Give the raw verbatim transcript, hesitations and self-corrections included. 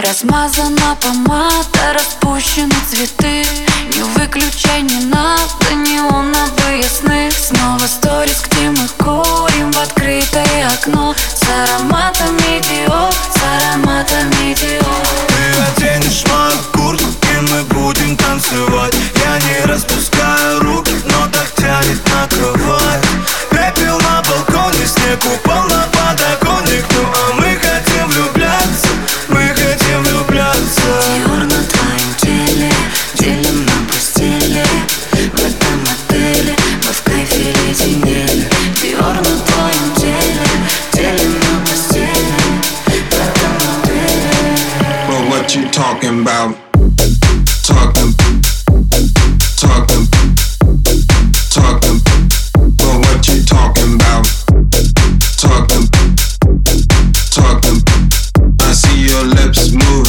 Размазана помада, распущены цветы. Не выключай, не надо неоновые сны. Снова сторис, где мы курим в открытое окно. С ароматами Диор, с ароматами Диор. Ты оденешь мою куртку, и мы будем танцевать. Я не распускаю руки, но так тянет на кровать. Пепел на балконе, снег упал на подоконник. Ну а мы хотим влюбляться, мы хотим влюбляться. Диор на твоем теле, делим на постели. В этом отеле мы в кайфе леденели. Диор на твоем теле, делим на постели. В этом отеле. But what you talking about? Talking, talking, talking. But what you talking about? Talking, talking. I see your lips move.